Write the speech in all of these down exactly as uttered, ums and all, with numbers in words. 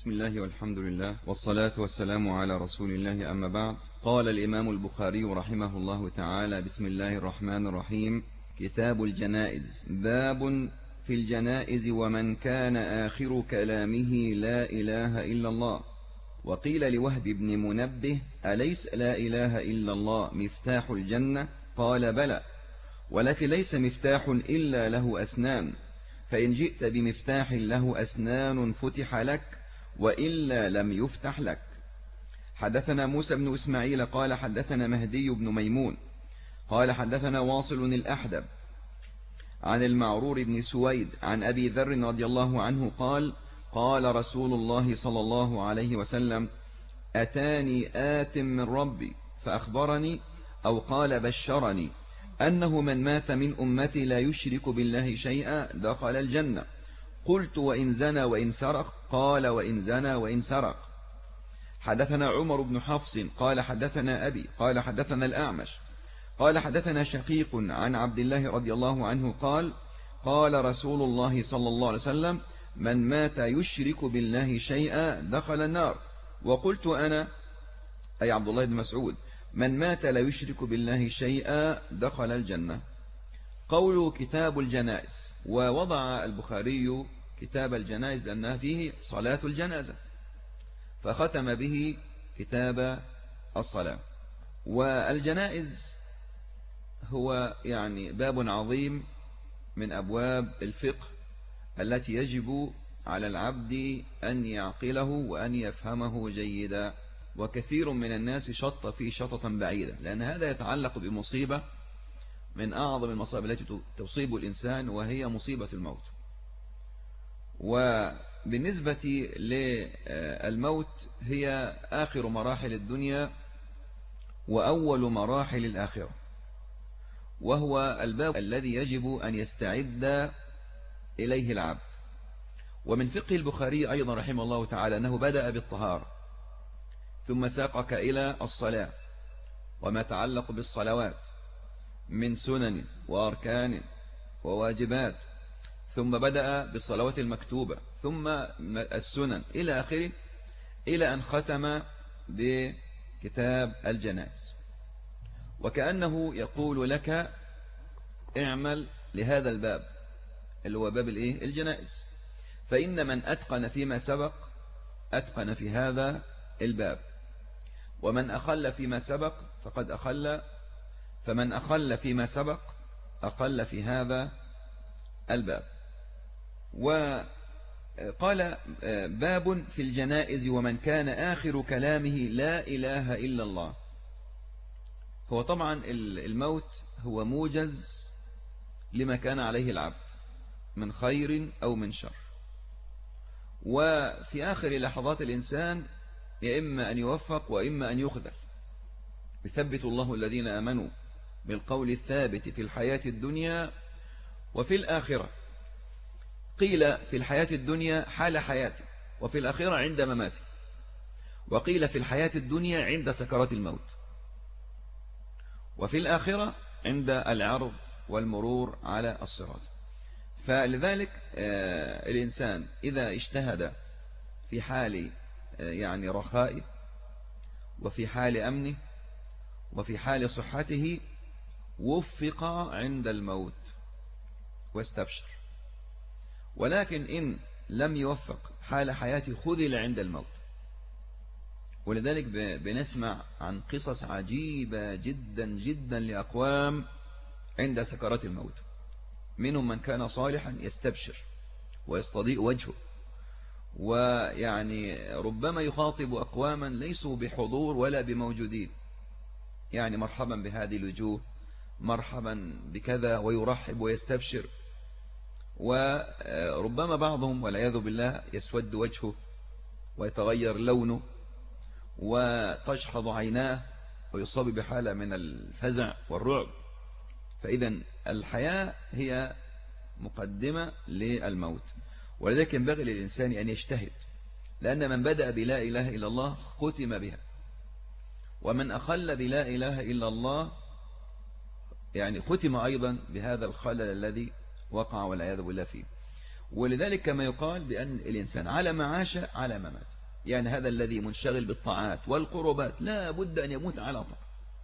بسم الله والحمد لله والصلاة والسلام على رسول الله، أما بعد. قال الإمام البخاري رحمه الله تعالى: بسم الله الرحمن الرحيم. كتاب الجنائز. باب في الجنائز ومن كان آخر كلامه لا إله إلا الله. وقيل لوهب بن منبه: أليس لا إله إلا الله مفتاح الجنة؟ قال: بلى، ولكن ليس مفتاح إلا له أسنان، فإن جئت بمفتاح له أسنان فتح لك، وإلا لم يفتح لك. حدثنا موسى بن إسماعيل قال حدثنا مهدي بن ميمون قال حدثنا واصل الأحدب عن المعرور بن سويد عن أبي ذر رضي الله عنه قال: قال رسول الله صلى الله عليه وسلم: أتاني آت من ربي فأخبرني، أو قال بشرني، أنه من مات من أمتي لا يشرك بالله شيئا دخل الجنة. قلت: وإن زنى وإن سرق؟ قال: وإن زنى وإن سرق. حدثنا عمر بن حفص قال حدثنا أبي قال حدثنا الأعمش قال حدثنا شقيق عن عبد الله رضي الله عنه قال: قال رسول الله صلى الله عليه وسلم: من مات يشرك بالله شيئا دخل النار. وقلت أنا، أي عبد الله بن مسعود: من مات لا يشرك بالله شيئا دخل الجنة. قول كتاب الجنائز. ووضع البخاري كتاب الجنائز لأنها فيه صلاة الجنازة، فختم به كتاب الصلاة. والجنائز هو يعني باب عظيم من أبواب الفقه التي يجب على العبد أن يعقله وأن يفهمه جيدا. وكثير من الناس شط فيه شططا بعيدة، لأن هذا يتعلق بمصيبة من أعظم المصائب التي تصيب الإنسان، وهي مصيبة الموت. وبالنسبة للموت هي آخر مراحل الدنيا وأول مراحل الآخرة، وهو الباب الذي يجب أن يستعد إليه العبد. ومن فقه البخاري أيضا رحمه الله تعالى أنه بدأ بالطهارة، ثم ساقك إلى الصلاة وما يتعلق بالصلوات من سنن وأركان وواجبات، ثم بدأ بالصلوات المكتوبة، ثم السنن إلى آخره، إلى أن ختم بكتاب الجنائز. وكأنه يقول لك: اعمل لهذا الباب اللي هو باب الإيه؟ الجنائز، فإن من أتقن فيما سبق أتقن في هذا الباب، ومن أخل فيما سبق فقد أخل، فمن أخل فيما سبق أخل في هذا الباب. وقال: باب في الجنائز ومن كان آخر كلامه لا إله إلا الله. هو طبعا الموت هو موجز لما كان عليه العبد من خير أو من شر، وفي آخر لحظات الإنسان يا إما أن يوفق وإما أن يخذل. يثبت الله الذين آمنوا بالقول الثابت في الحياة الدنيا وفي الآخرة. قيل في الحياة الدنيا حال حياته، وفي الآخرة عند مماته، وقيل في الحياة الدنيا عند سكرات الموت، وفي الآخرة عند العرض والمرور على الصراط. فلذلك الإنسان إذا اجتهد في حال يعني رخائه، وفي حال أمنه، وفي حال صحته، وفق عند الموت واستبشر. ولكن إن لم يوفق حال حياته خذل عند الموت. ولذلك بنسمع عن قصص عجيبة جدا جدا لأقوام عند سكرات الموت. منهم من كان صالحا يستبشر ويستضيء وجهه، ويعني ربما يخاطب أقواما ليسوا بحضور ولا بموجودين، يعني مرحبا بهذه الوجوه، مرحبا بكذا، ويرحب ويستبشر. وربما بعضهم والعياذ بالله يسود وجهه ويتغير لونه وتشحظ عيناه ويصاب بحالة من الفزع والرعب. فإذا الحياة هي مقدمة للموت، ولذلك ينبغي للإنسان أن يجتهد، لأن من بدأ بلا إله إلا الله ختم بها، ومن أخل بلا إله إلا الله يعني ختم أيضا بهذا الخلل الذي وقع والعياذ بالله فيه. ولذلك كما يقال بأن الإنسان على ما عاش على ما مات. يعني هذا الذي منشغل بالطاعات والقربات لا بد أن يموت على طاعة.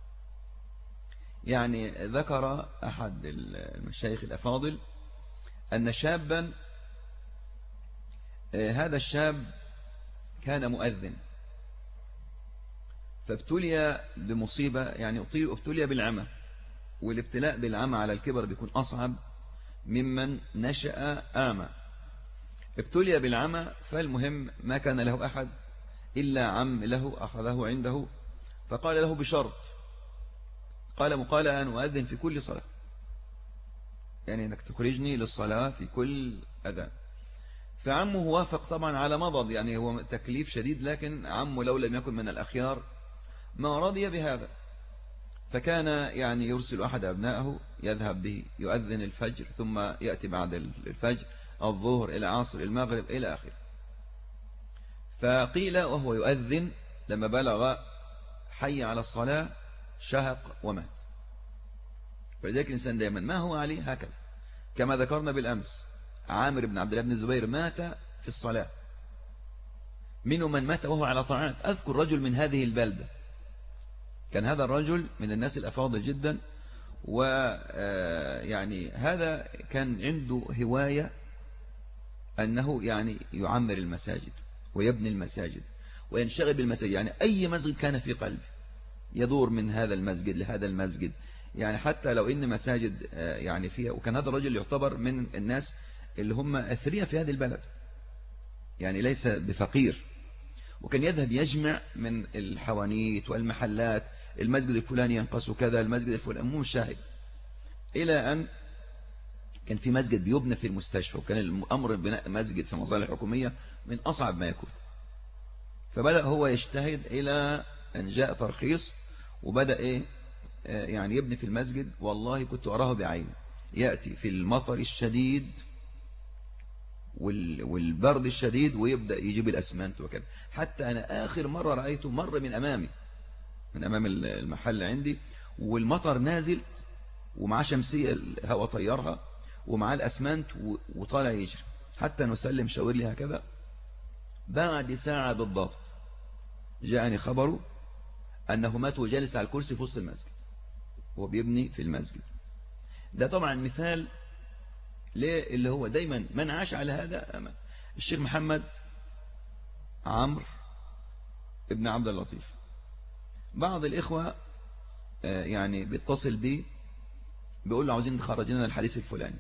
يعني ذكر أحد المشايخ الأفاضل أن شابا، هذا الشاب كان مؤذن فابتلي بمصيبة، يعني ابتلي بالعمى، والابتلاء بالعمى على الكبر بيكون أصعب ممن نشأ أعمى. ابتلي بالعمى، فالمهم ما كان له أحد إلا عم له أخذه عنده، فقال له بشرط، قال مقال أن أؤذن في كل صلاة، يعني أنك تخرجني للصلاة في كل أذان. فعمه وافق طبعا على مضض، يعني هو تكليف شديد، لكن عمه لو لم يكن من الأخيار ما رضي بهذا. فكان يعني يرسل أحد أبنائه يذهب به يؤذن الفجر، ثم يأتي بعد الفجر الظهر إلى عصر المغرب إلى آخره. فقيل وهو يؤذن لما بلغ حي على الصلاة شهق ومات. فلذلك الإنسان دائما ما هو عليه هكذا، كما ذكرنا بالأمس عامر بن عبد الله بن الزبير مات في الصلاة، منه من مات وهو على طاعات. أذكر رجل من هذه البلدة، كان هذا الرجل من الناس الأفاضل جدا، ويعني هذا كان عنده هواية أنه يعني يعمر المساجد ويبني المساجد وينشغل بالمساجد، يعني أي مسجد كان في قلبه يدور من هذا المسجد لهذا المسجد، يعني حتى لو إن مساجد يعني فيها. وكان هذا الرجل يعتبر من الناس اللي هم أثرياء في هذه البلد، يعني ليس بفقير، وكان يذهب يجمع من الحوانيت والمحلات، المسجد الفلاني ينقص كذا، المسجد الفلاني مو شاهد، إلى أن كان في مسجد بيبنى في المستشفى، وكان الأمر بناء مسجد في مصالح حكومية من أصعب ما يكون. فبدأ هو يجتهد إلى أن جاء ترخيص، وبدأ إيه يعني يبني في المسجد. والله كنت أراه بعيني، يأتي في المطر الشديد والبرد الشديد ويبدأ يجيب الأسمنت وكذا. حتى أنا آخر مرة رأيته مر من أمامي، من أمام المحل عندي، والمطر نازل ومعاه شمسية الهواء طيرها ومعاه الأسمنت وطالع يجري، حتى نسلم شاور لي هكذا. بعد ساعة بالضبط جاءني خبره أنه مات وجالس على الكرسي في وسط المسجد وهو بيبني في المسجد. ده طبعا مثال اللي هو دايما من عاش على هذا أمل. الشيخ محمد عمرو ابن عبد اللطيف، بعض الإخوة يعني بيتصل بي بيقول له عاوزين نخرج لنا الحديث الفلاني،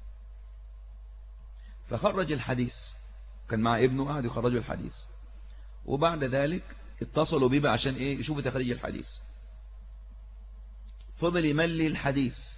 فخرج الحديث، كان مع ابنه قاعد يخرجوا الحديث، وبعد ذلك اتصلوا بيه عشان ايه يشوفوا تخريج الحديث. فضل يملي الحديث،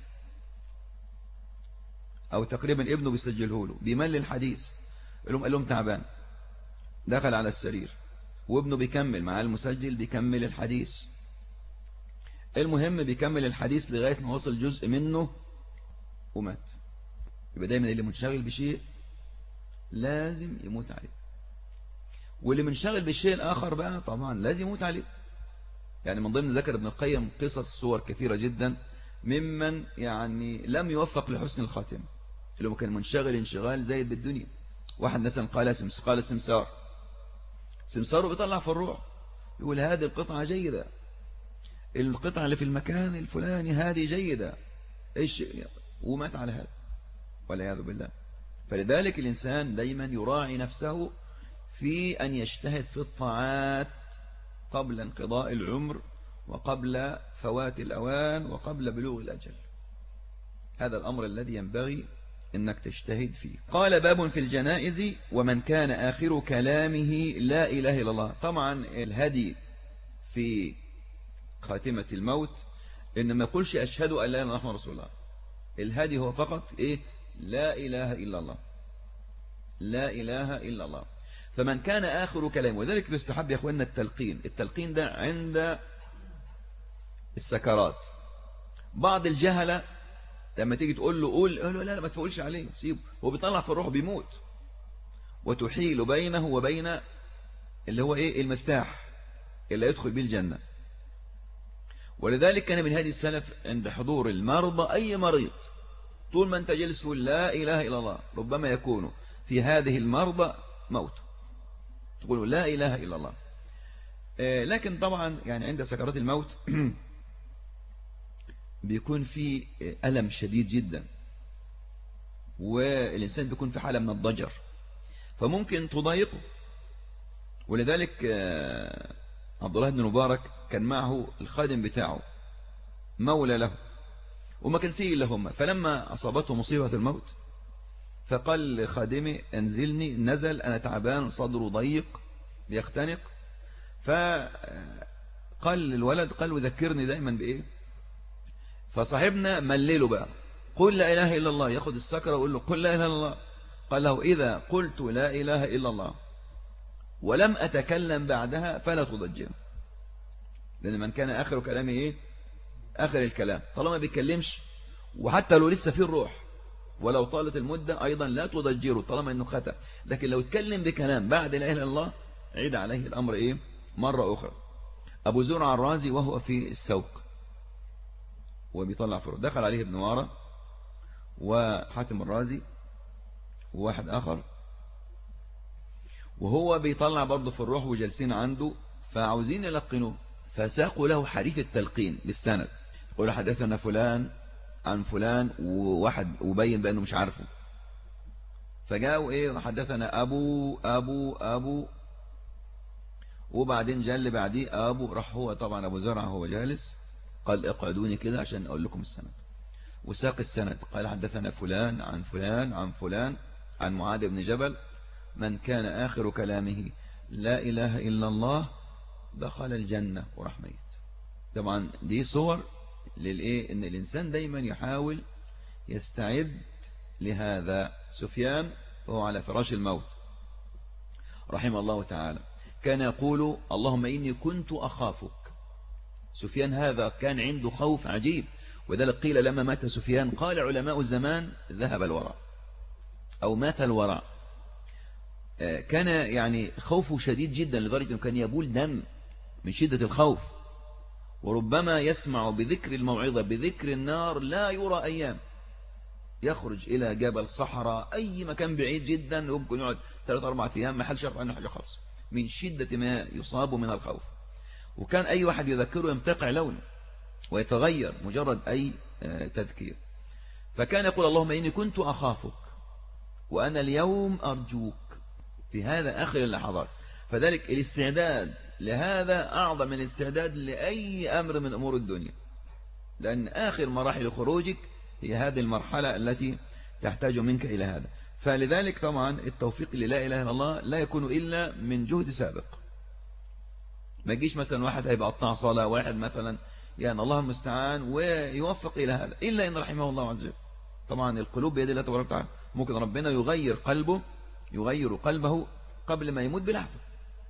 او تقريبا ابنه بيسجله له بيملي الحديث، قال لهم قال لهم تعبان، دخل على السرير وابنه بيكمل مع المسجل بيكمل الحديث. المهم بيكمل الحديث لغاية ما وصل جزء منه ومات. يبقى دايما اللي منشغل بشيء لازم يموت عليه، واللي منشغل بالشيء الآخر بقى طبعا لازم يموت عليه. يعني من ضمن ذكر ابن القيم قصص صور كثيرة جدا ممن يعني لم يوفق لحسن الخاتمة، اللي هو كان منشغل انشغال زايد بالدنيا. واحد مثلا قال سمس قال سمسار سمساره بيطلع في الروح، يقول هذه القطعة جيدة، القطعة اللي في المكان الفلاني هذه جيدة، ايش، ومات على هذا والعياذ بالله. فلذلك الإنسان دايما يراعي نفسه في أن يجتهد في الطاعات قبل انقضاء العمر وقبل فوات الأوان وقبل بلوغ الأجل. هذا الأمر الذي ينبغي أنك تجتهد فيه. قال باب في الجنائز ومن كان آخر كلامه لا إله إلا الله. طبعا الهدي في خاتمة الموت إن ما يقولش أشهد أن لا إله إلا الله محمد رسول الله، الهدي هو فقط إيه؟ لا إله إلا الله، لا إله إلا الله. فمن كان آخر كلامه، وذلك بيستحب يا أخواننا التلقين. التلقين ده عند السكرات. بعض الجهلة لما تيجي تقول له قول له لا لا ما تفولش عليه، سيبه، هو بيطلع في الروح بيموت، وتحيل بينه وبين اللي هو إيه المفتاح اللي يدخل به الجنة. ولذلك كان من هذه السلف عند حضور المرضى، أي مريض طول ما أنت جلس لا إله إلا الله ربما يكون في هذه المرضى موت، تقولوا لا إله إلا الله. لكن طبعا يعني عند سكرات الموت بيكون في ألم شديد جدا، والإنسان بيكون في حالة من الضجر، فممكن تضايقه. ولذلك عبد الله بن مبارك كان معه الخادم بتاعه مولى له، وما كان فيه إلا هم. فلما أصابته مصيبة الموت فقال لخادمي انزلني، نزل، أنا تعبان، صدره ضيق بيختنق. فقال للولد، قال وذكرني دائما بإيه؟ فصاحبنا ملله بقى، قل لا إله إلا الله، ياخد السكرة ويقول له قل لا إله إلا الله. قال له إذا قلت لا إله إلا الله ولم أتكلم بعدها فلا تضجر، لأن من كان آخر كلامه إيه؟ آخر الكلام. طالما ما بيتكلمش وحتى لو لسه فيه الروح ولو طالت المدة أيضا لا تضجره طالما أنه ختم. لكن لو اتكلم بكلام بعد لا إله إلا الله عيد عليه الأمر إيه؟ مرة أخرى. أبو زرع الرازي وهو في السوق وبيطلع فروع، دخل عليه ابن وارى وحاتم الرازي وواحد آخر، وهو بيطلع برضه في الروح وجالسين عنده، فعاوزين يلقنوه، فساقوا له حديث التلقين بالسند، يقول حدثنا فلان عن فلان، وواحد وبين بأنه مش عارفه، فجاءوا ايه حدثنا أبو أبو أبو، وبعدين جاء اللي بعديه أبو، راح هو طبعا أبو زرع هو جالس قال اقعدوني كده عشان أقول لكم السند، وساق السند قال حدثنا فلان عن فلان عن فلان عن معاذ بن جبل من كان آخر كلامه لا إله إلا الله دخل الجنة وراح ميت. طبعا دي صور للإيه؟ إن الإنسان دايما يحاول يستعد لهذا. سفيان وهو على فراش الموت رحمه الله تعالى كان يقول اللهم إني كنت أخافك. سفيان هذا كان عنده خوف عجيب، وذلك قيل لما مات سفيان قال علماء الزمان ذهب الورع أو مات الورع. كان يعني خوفه شديد جدا لدرجة أنه كان يبول دم من شدة الخوف، وربما يسمع بذكر الموعظة بذكر النار لا يرى أيام، يخرج إلى جبل صحراء أي مكان بعيد جدا يمكن يقعد ثلاثة أربعة أيام ما حلش يعرف عنه حاجة خالص من شدة ما يصاب من الخوف. وكان أي واحد يذكره يمتقع لونه ويتغير مجرد أي تذكير. فكان يقول اللهم إني كنت أخافك وأنا اليوم أرجوك في هذا آخر اللحظات. فذلك الاستعداد لهذا أعظم من الاستعداد لأي أمر من أمور الدنيا، لأن آخر مراحل خروجك هي هذه المرحلة التي تحتاج منك إلى هذا. فلذلك طبعا التوفيق للا إله إلا الله لا يكون إلا من جهد سابق. ما يجيش مثلا واحد هيبقى قطاع صلاة، واحد مثلا يعني الله المستعان ويوفق إلى هذا إلا إن رحمه الله عز وجل. طبعا القلوب بيد الله تبارك وتعالى، ممكن ربنا يغير قلبه يغير قلبه قبل ما يموت بلحظة،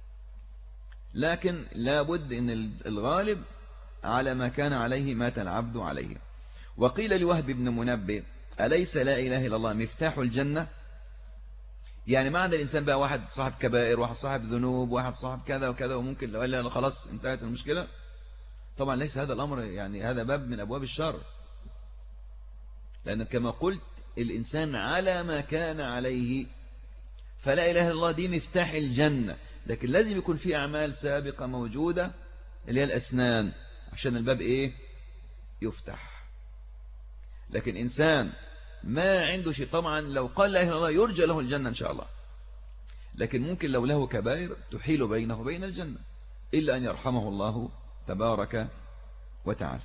لكن لابد ان الغالب على ما كان عليه مات العبد عليه. وقيل لوهب بن منبه أليس لا إله إلا الله مفتاح الجنة؟ يعني ما عند الإنسان بقى واحد صاحب كبائر، واحد صاحب ذنوب، واحد صاحب كذا وكذا، وممكن لو قال لا خلاص انتهت المشكلة. طبعا ليس هذا الأمر، يعني هذا باب من أبواب الشر، لأن كما قلت الإنسان على ما كان عليه، فلا إله إلا الله دي مفتاح الجنة، لكن لازم يكون في أعمال سابقة موجودة اللي هي الأسنان عشان الباب إيه يفتح. لكن إنسان ما عنده شيء، طبعا لو قال لا إله إلا الله يرجى له الجنة إن شاء الله، لكن ممكن لو له كبائر تحيل بينه وبين الجنة إلا أن يرحمه الله تبارك وتعالى.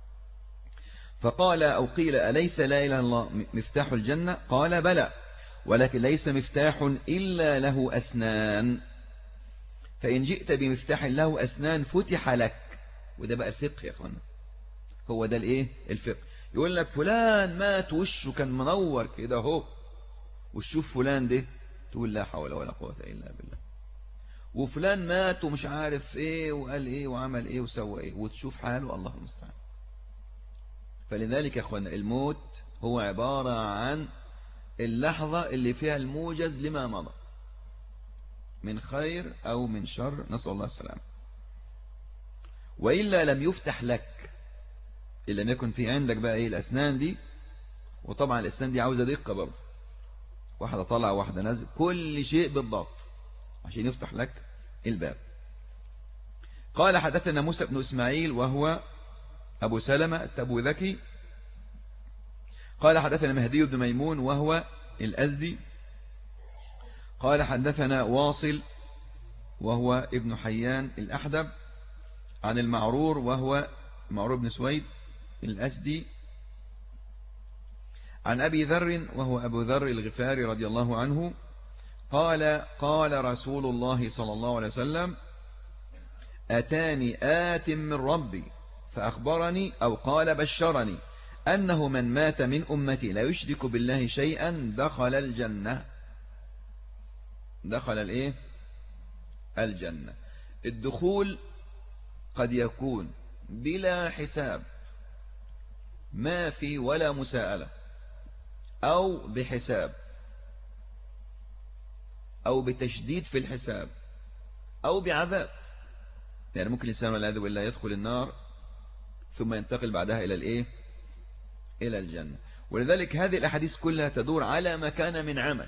فقال أو قيل أليس لا إله إلا الله مفتاح الجنة؟ قال بلى، ولكن ليس مفتاح إلا له أسنان، فإن جئت بمفتاح له أسنان فتح لك. وده بقى الفقه يا أخوانا، هو ده الإيه الفقه. يقول لك فلان مات وشه كان منور كده اهو، وشوف فلان ده تقول لا حول ولا قوة إلا بالله. وفلان مات ومش عارف إيه وقال إيه وعمل إيه وسوى إيه، وتشوف حاله الله المستعان. فلذلك يا أخوانا الموت هو عبارة عن اللحظة اللي فيها الموجز لما مضى من خير أو من شر، نسأل الله السلام. وإلا لم يفتح لك، إن لم يكن في عندك بقى إيه الأسنان دي. وطبعا الأسنان دي عاوزة دقة برضه، واحدة طالعة واحدة نازل، كل شيء بالضبط عشان يفتح لك الباب. قال حدثنا موسى بن إسماعيل وهو أبو سلمة التبوذكي قال حدثنا مهدي بن ميمون وهو الأزدي قال حدثنا واصل وهو ابن حيان الأحدب عن المعرور وهو معرور بن سويد الأسدي عن أبي ذر وهو أبو ذر الغفاري رضي الله عنه قال قال رسول الله صلى الله عليه وسلم أتاني آت من ربي فأخبرني أو قال بشرني أنه من مات من أمتي لا يشرك بالله شيئا دخل الجنة. دخل الإيه؟ الجنة. الدخول قد يكون بلا حساب ما في ولا مساءلة، أو بحساب، أو بتشديد في الحساب، أو بعذاب. يعني ممكن الإنسان والعياذ بالله يدخل النار ثم ينتقل بعدها إلى الإيه؟ إلى الجنة. ولذلك هذه الأحاديث كلها تدور على ما كان من عمل.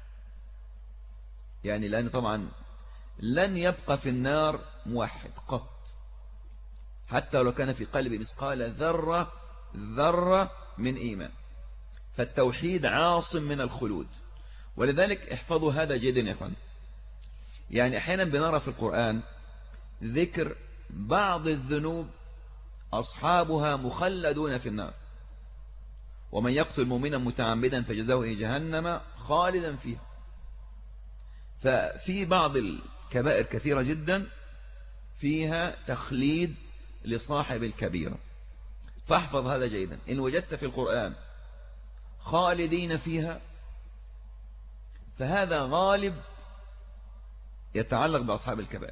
يعني لأن طبعا لن يبقى في النار موحد قط، حتى لو كان في قلبه مثقال ذرة ذرة من إيمان، فالتوحيد عاصم من الخلود. ولذلك احفظوا هذا جيدا يا أخوان. يعني أحيانا بنرى في القرآن ذكر بعض الذنوب أصحابها مخلدون في النار، ومن يقتل مؤمنا متعمدا فجزاؤه جهنم خالدا فيها. ففي بعض الكبائر كثيرة جدا فيها تخليد لصاحب الكبيرة، فاحفظ هذا جيدا. إن وجدت في القرآن خالدين فيها فهذا غالب يتعلق بأصحاب الكبائر.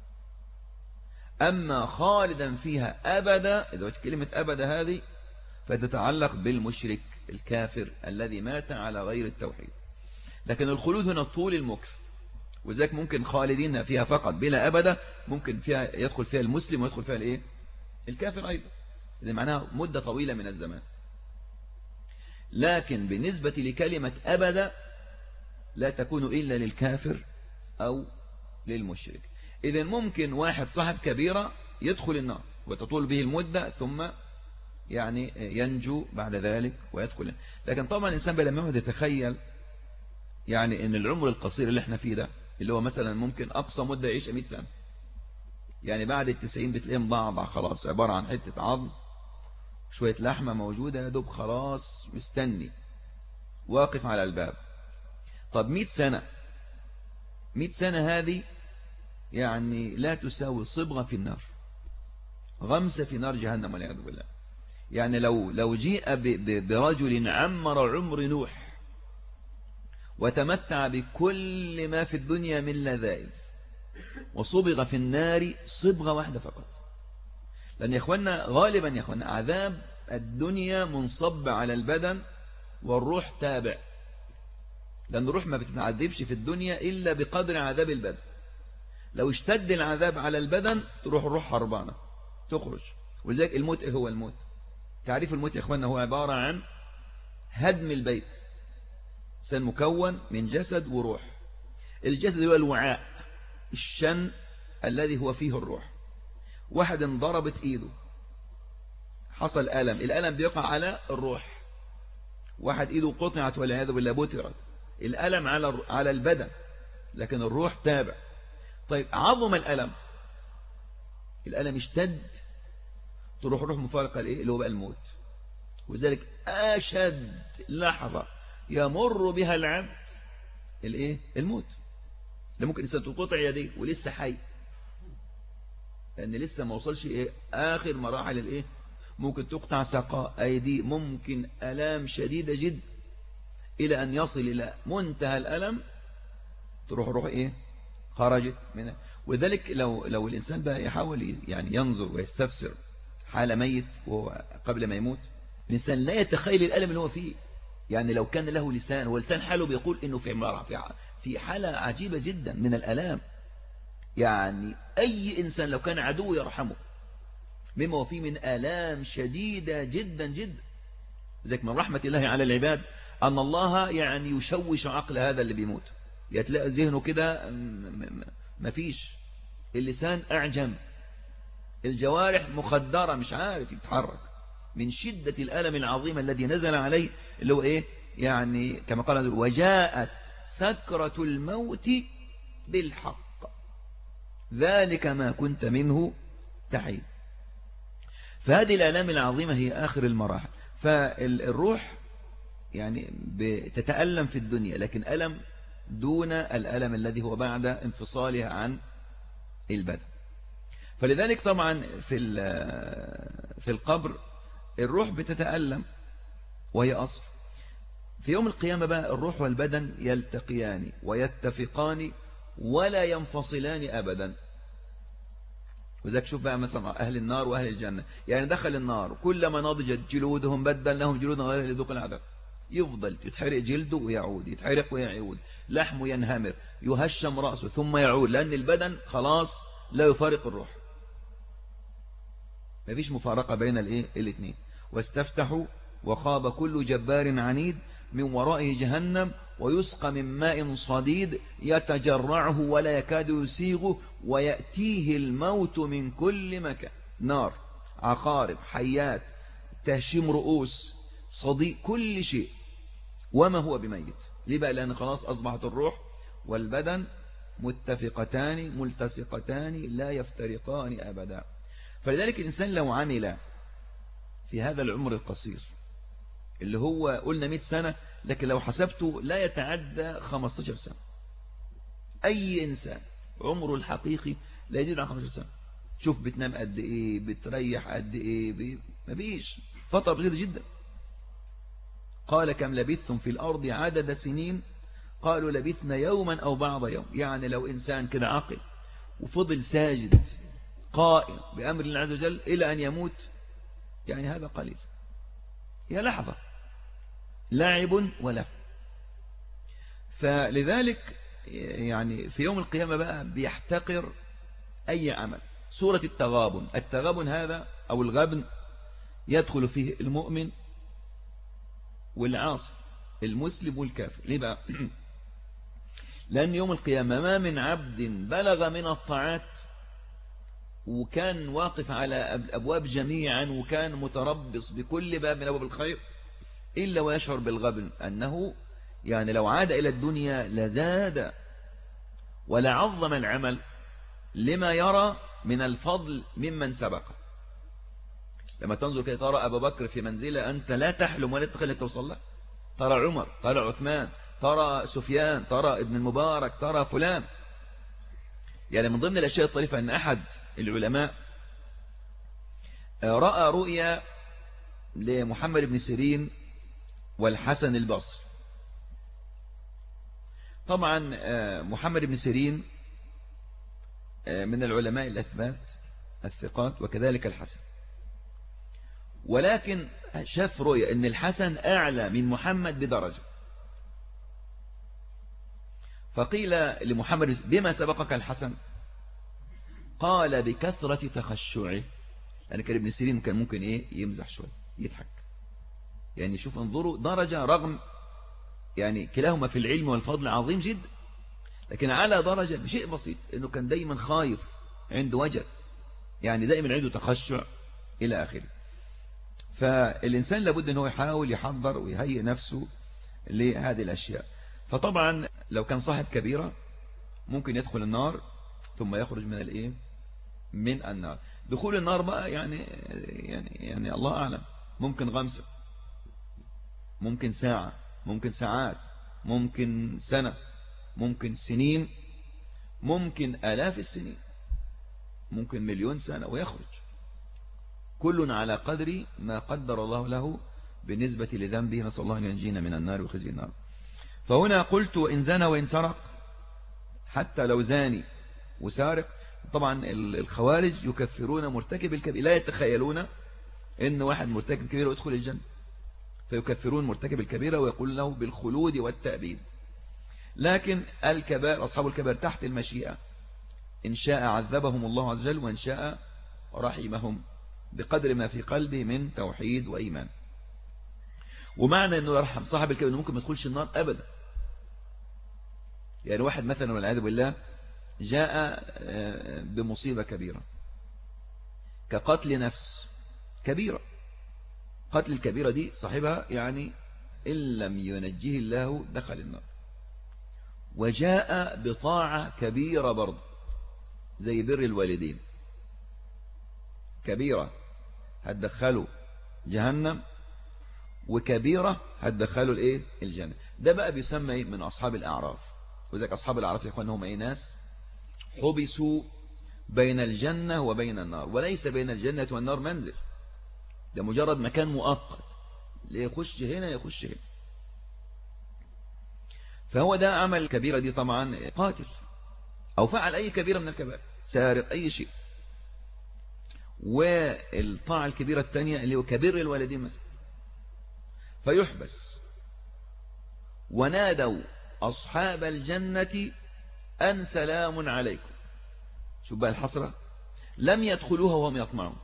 أما خالدا فيها أبدا، إذا كلمة أبدا هذه فتتعلق بالمشرك الكافر الذي مات على غير التوحيد. لكن الخلود هنا طول المكث، وذلك ممكن خالدين فيها فقط بلا أبدا، ممكن فيها يدخل فيها المسلم ويدخل فيها الإيه؟ الكافر أيضا، إذا معناها مدة طويلة من الزمان. لكن بالنسبة لكلمة أبدا لا تكون إلا للكافر أو للمشرك. إذن ممكن واحد صاحب كبيرة يدخل النار وتطول به المدة ثم يعني ينجو بعد ذلك ويدخل. لكن طبعا الإنسان لما يقعد يتخيل يعني إن العمر القصير اللي احنا فيه ده، اللي هو مثلا ممكن أقصى مدة يعيش مئة سنة، يعني بعد التسعين بتلاقيهم ضاع خلاص، عبارة عن حتة عظم شوية لحمة موجودة يا دوب خلاص مستني واقف على الباب. طب مئة سنة، مئة سنة هذه يعني لا تساوي صبغة في النار، غمسة في نار جهنم والعياذ بالله. يعني لو لو جيء برجل عمر عمر نوح وتمتع بكل ما في الدنيا من لذائذ وصبغ في النار صبغة واحدة فقط. لأن يا إخوانا غالبا يا إخوانا عذاب الدنيا منصب على البدن والروح تابع، لأن الروح ما بتتعذبش في الدنيا إلا بقدر عذاب البدن. لو اشتد العذاب على البدن تروح الروح هربانة تخرج. ولذلك الموت هو الموت. تعريف الموت يا إخوانا هو عبارة عن هدم البيت. إنسان مكون من جسد وروح. الجسد هو الوعاء، الشن الذي هو فيه الروح. واحد انضربت إيده حصل ألم، الألم بيقع على الروح. واحد إيده قطعت والعياذ بالله بترت، الألم على على البدن، لكن الروح تابع. طيب عظم الألم، الألم اشتد، تروح روح مفارقة لإيه اللي هو بقى الموت. وذلك أشد لحظة يمر بها العبد الإيه الموت. ده ممكن إنسان تقطع يديه ولسه حي، لأن لسه ما وصلش إيه آخر مراحل الإيه. ممكن تقطع ساقا أيدي، ممكن ألام شديدة جدا إلى أن يصل إلى منتهى الألم، تروح روح إيه خرجت منها. وذلك لو لو الإنسان بقى يحاول يعني ينظر ويستفسر حال ميت وهو قبل ما يموت، الإنسان لا يتخيل الألم اللي هو فيه. يعني لو كان له لسان ولسان حاله بيقول إنه في في حالة عجيبة جدا من الألام. يعني أي إنسان لو كان عدو يرحمه مما هو فيه من آلام شديدة جدا جدا. ذلك من رحمة الله على العباد أن الله يعني يشوش عقل هذا اللي بيموت، يتلاقي ذهنه كده مفيش، اللسان أعجم، الجوارح مخدرة مش عارف يتحرك من شدة الألم العظيم الذي نزل عليه، اللي هو إيه يعني كما قال وجاءت سكرة الموت بالحق ذلك ما كنت منه تحيد. فهذه الآلام العظيمة هي آخر المراحل. فالروح يعني بتتألم في الدنيا، لكن ألم دون الألم الذي هو بعد انفصالها عن البدن. فلذلك طبعا في في القبر الروح بتتألم وهي أصل. في يوم القيامة بقى الروح والبدن يلتقيان ويتفقان ولا ينفصلان أبدا. وذلك شوف بقى مثلا أهل النار وأهل الجنة، يعني دخل النار كلما نضجت جلودهم بدلناهم جلودا غيرها ليذوقوا العذاب، يفضل يتحرق جلده ويعود، يتحرق ويعود، لحمه ينهمر، يهشم رأسه ثم يعود، لأن البدن خلاص لا يفارق الروح، ما فيش مفارقة بين الايه الاثنين. واستفتحوا وخاب كل جبار عنيد من ورائه جهنم ويسقى من ماء صديد يتجرعه ولا يكاد يسيغه ويأتيه الموت من كل مكان. نار، عقارب، حيات، تهشيم رؤوس، صديق، كل شيء، وما هو بميت. ليه بقى؟ لأن خلاص أصبحت الروح والبدن متفقتان ملتصقتان لا يفترقان أبدا. فلذلك الإنسان لو عمل في هذا العمر القصير اللي هو قلنا مئة سنة، لكن لو حسبته لا يتعدى خمسة عشر سنة. أي إنسان عمره الحقيقي لا يزيد عن خمسة عشر سنة. شوف بتنام قد إيه، بتريح قد إيه، ب... مفيش، فترة بسيطة جدا. قال كم لبثتم في الأرض عدد سنين قالوا لبثنا يوما أو بعض يوم. يعني لو إنسان كده عاقل وفضل ساجد قائم بأمر الله عز وجل إلى أن يموت، يعني هذا قليل، هي لحظة، لاعب ولا. فلذلك يعني في يوم القيامة بقى بيحتقر أي عمل. سورة التغابن، التغابن هذا أو الغبن يدخل فيه المؤمن والعاصي، المسلم والكافر. ليه بقى؟ لأن يوم القيامة ما من عبد بلغ من الطاعات وكان واقف على أبواب جميعا وكان متربص بكل باب من أبواب الخير إلا ويشعر بالغبن، أنه يعني لو عاد إلى الدنيا لزاد ولعظم العمل لما يرى من الفضل ممن سبق. لما تنظر كده ترى أبا بكر في منزلة أنت لا تحلم ولا تخلي توصل له، ترى عمر، ترى عثمان، ترى سفيان، ترى ابن المبارك، ترى فلان. يعني من ضمن الأشياء الطريفة أن أحد العلماء رأى رؤيا لمحمد بن سيرين والحسن البصري. طبعا محمد بن سيرين من العلماء الأثبات الثقات وكذلك الحسن، ولكن شاف رؤيا أن الحسن أعلى من محمد بدرجة. فقيل لمحمد بما سبقك الحسن؟ قال بكثرة تخشعه. يعني كان ابن سيرين كان ممكن إيه يمزح شوي يضحك، يعني شوف انظروا درجة، رغم يعني كلاهما في العلم والفضل عظيم جدا، لكن على درجة بشيء بسيط أنه كان دايما خايف، عنده وجل، يعني دائما عنده تخشع إلى آخره. فالإنسان لابد أنه يحاول يحضر ويهيئ نفسه لهذه الأشياء. فطبعا لو كان صاحب كبيرة ممكن يدخل النار ثم يخرج من الإيه من النار. دخول النار بقى يعني يعني يعني الله أعلم، ممكن غمسة، ممكن ساعة، ممكن ساعات، ممكن سنة، ممكن سنين، ممكن آلاف السنين، ممكن مليون سنة ويخرج، كل على قدر ما قدر الله له بالنسبة لذنبه. نسأل الله أن ينجينا من النار وخزي النار. فهنا قلت وإن زنى وإن سرق، حتى لو زاني وسارق. طبعا الخوارج يكفرون مرتكب الكبيرة، لا يتخيلون ان واحد مرتكب كبيرة ويدخل الجنة، فيكفرون مرتكب الكبيرة ويقول له بالخلود والتأبيد. لكن الكبائر أصحاب الكبائر تحت المشيئة، إن شاء عذبهم الله عز وجل وإن شاء رحمهم بقدر ما في قلبه من توحيد وإيمان. ومعنى أنه يرحم صاحب الكبائر أنه ممكن ما يدخلش النار أبدا، يعني واحد مثلا والعياذ بالله جاء بمصيبة كبيرة كقتل نفس كبيرة. قتل الكبيرة دي صاحبها يعني إن لم ينجيه الله دخل النار. وجاء بطاعة كبيرة برضه زي بر الوالدين، كبيرة هتدخله جهنم وكبيرة هتدخله الايه الجنة. ده بقى بيسمى ايه؟ من أصحاب الأعراف. وذلك أصحاب الأعراف يا إخوان هم أي ناس حبسوا بين الجنة وبين النار، وليس بين الجنة والنار منزل، ده مجرد مكان مؤقت، يخش هنا يخش هنا. فهو ده عمل الكبيرة دي طبعا قاتل أو فعل أي كبيرة من الكبائر، سارق أي شيء. والطاعة الكبيرة الثانية اللي هو كبير الوالدين مثلا، فيحبس. ونادوا أصحاب الجنة أن سلام عليكم. شوف بقى الحسرة، لم يدخلوها وهم يطمعون،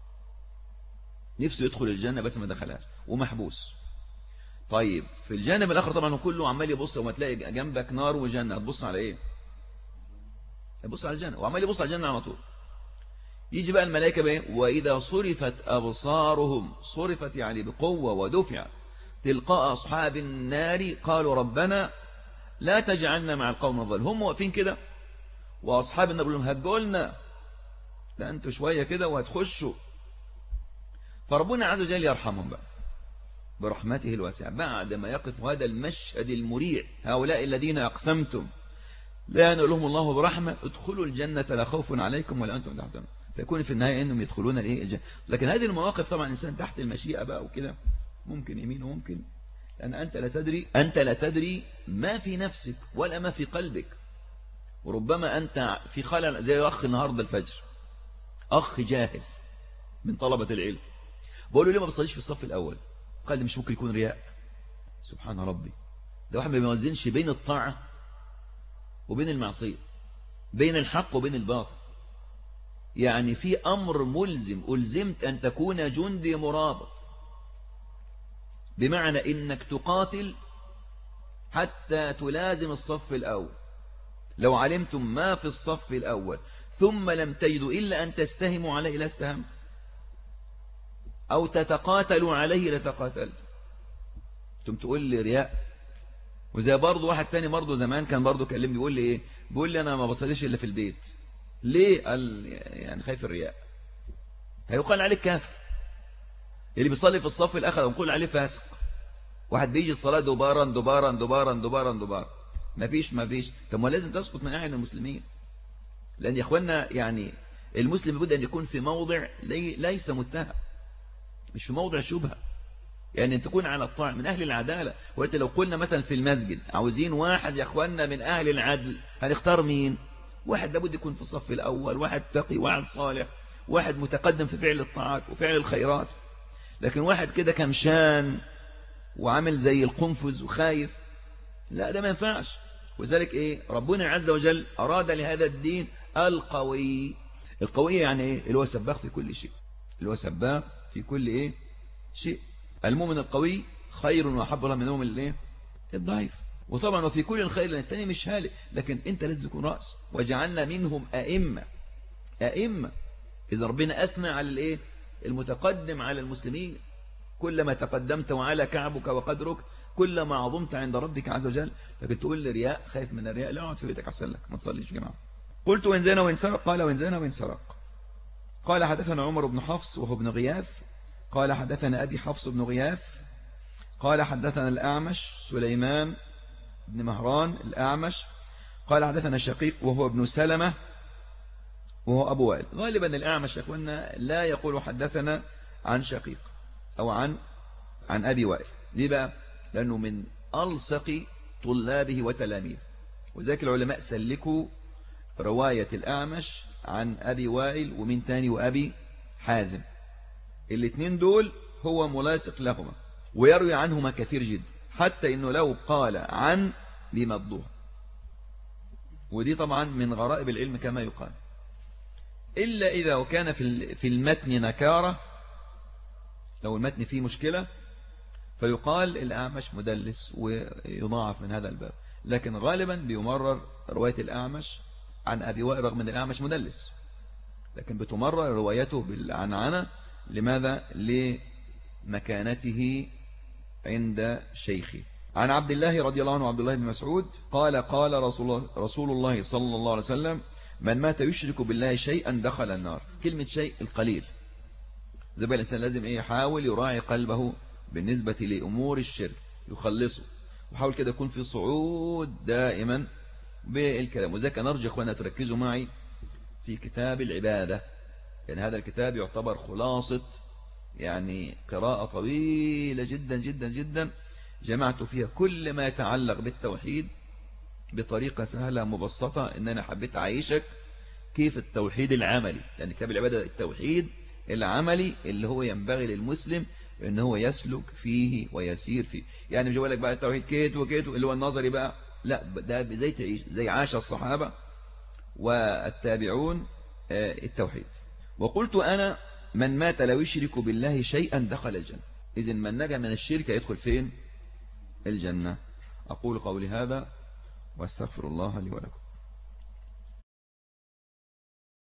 نفسه يدخل الجنة بس ما دخلهاش ومحبوس. طيب في الجانب الآخر طبعا كله عمال يبص، وما تلاقي جنبك نار وجنة هتبص على ايه؟ يبص على الجنة، وعمال يبص على الجنة على طول. يجي بقى الملائكة بقى وإذا صرفت أبصارهم، صرفت يعني بقوة ودفع تلقاء أصحاب النار قالوا ربنا لا تجعلنا مع القوم الظالمين. هم واقفين كده وأصحاب النار بيقولوا لهم هتجولنا، لا أنتوا شوية كده وهتخشوا. فربنا عز وجل يرحمهم بقى برحمته الواسعة بعد ما يقف هذا المشهد المريع، هؤلاء الذين أقسمتم لا ينالهم الله برحمة ادخلوا الجنة لا خوف عليكم ولا أنتم تحزنون. فيكون في النهاية أنهم يدخلون الايه الجنة. لكن هذه المواقف طبعا الإنسان تحت المشيئة بقى وكده، ممكن يمين وممكن، لأن أنت لا تدري أنت لا تدري ما في نفسك ولا ما في قلبك. وربما أنت في خلل، زي أخ النهاردة الفجر، أخ جاهل من طلبة العلم، بقول له ليه ما بتصليش في الصف الأول؟ قال لي مش ممكن يكون رياء. سبحان ربي، ده واحد ما بيوزنش بين الطاعة وبين المعصية، بين الحق وبين الباطل. يعني في أمر ملزم، ألزمت أن تكون جندي مرابط، بمعنى إنك تقاتل حتى تلازم الصف الأول. لو علمتم ما في الصف الأول ثم لم تجدوا إلا أن تستهموا عليه لاستهمت، أو تتقاتلوا عليه لتقاتلت. ثم تقول لي رياء. وزي برضو واحد تاني برضو زمان كان برضو كلمني بيقول لي إيه، بيقول لي أنا ما بصليش إلا في البيت. ليه؟ قال يعني خايف الرياء، هيقال عليك كافر. اللي بيصلي في الصف الآخر ونقول عليه فاسق. واحد بيجي الصلاة دبارا دبارا دبارا دبارا دبارا، ما فيش ما فيش. طب ما لازم تسقط من أعين المسلمين، لأن يا إخواننا يعني المسلم لابد أن يكون في موضع لي ليس متهم، مش في موضع شبهة. يعني أن تكون على الطاعة من أهل العدالة. وقلت لو قلنا مثلا في المسجد عاوزين واحد يا إخواننا من أهل العدل، هنختار مين؟ واحد لابد يكون في الصف الأول، واحد تقي، واحد صالح، واحد متقدم في فعل الطاعات وفعل الخيرات. لكن واحد كده كمشان وعامل زي القنفذ وخايف، لا ده ما ينفعش. وذلك ايه، ربنا عز وجل أراد لهذا الدين القوي. القوي يعني ايه؟ اللي هو سباق في كل شيء، اللي هو سباق في كل ايه شيء. المؤمن القوي خير وأحب الله من المؤمن الايه الضعيف. وطبعا وفي كل الخير، لأن الثاني مش هالك، لكن انت لازم تكون رأس. وجعلنا منهم أئمة أئمة. إذا ربنا أثنى على الايه المتقدم على المسلمين، كلما تقدمت وعلى كعبك وقدرك كلما عظمت عند ربك عز وجل. لكن تقول لي رياء، خايف من الرياء، لا اقعد في بيتك احسن لك، ما تصليش يا جماعه. قلت وإن زنا وإن سرق؟ قال وإن زنا وإن سرق. قال حدثنا عمر بن حفص وهو ابن غياث قال حدثنا أبي حفص بن غياث قال حدثنا الأعمش سليمان بن مهران الأعمش قال حدثنا شقيق وهو ابن سلمة وهو أبو وائل. غالبا الأعمش يقولنا لا يقول حدثنا عن شقيق أو عن عن أبي وائل. ليه بقى؟ لأنه من ألصق طلابه وتلاميذه. وذلك العلماء سلكوا رواية الأعمش عن أبي وائل ومن تاني وأبي حازم. الاثنين دول هو ملاصق لهما ويروي عنهما كثير جدا، حتى إنه لو قال عن بمضوها. ودي طبعا من غرائب العلم كما يقال، إلا إذا كان في المتن نكارة، لو المتن فيه مشكلة فيقال الأعمش مدلس ويضاعف من هذا الباب. لكن غالبا بيمرر رواية الأعمش عن أبي وائل رغم أن الأعمش مدلس، لكن بتمرر روايته بالعنعنة. لماذا؟ لمكانته عند شيخه. عن عبد الله رضي الله عنه عبد الله بن مسعود قال قال رسول الله, رسول الله صلى الله عليه وسلم من مات يشرك بالله شيئا دخل النار. كلمة شيء القليل، زي بقى الإنسان لازم إيه يحاول يراعي قلبه بالنسبة لأمور الشرك، يخلصه، وحاول كده يكون في صعود دائما بالكلام. وذلك نرجو إخوانا تركزوا معي في كتاب العبادة، يعني هذا الكتاب يعتبر خلاصة يعني قراءة طويلة جدا جدا جدا، جمعت فيها كل ما يتعلق بالتوحيد بطريقة سهلة مبسطة، إن أنا حبيت أعيشك كيف التوحيد العملي، لأن كتاب العبادة التوحيد العملي اللي هو ينبغي للمسلم إن هو يسلك فيه ويسير فيه. يعني مش بقول لك بقى التوحيد كيت وكيت اللي هو النظري بقى، لا، ده زي تعيش زي عاش الصحابة والتابعون التوحيد. وقلت أنا من مات لا يشرك بالله شيئا دخل الجنة. إذن من نجا من الشرك يدخل فين؟ الجنة. أقول قولي هذا واستغفر الله لي ولكم.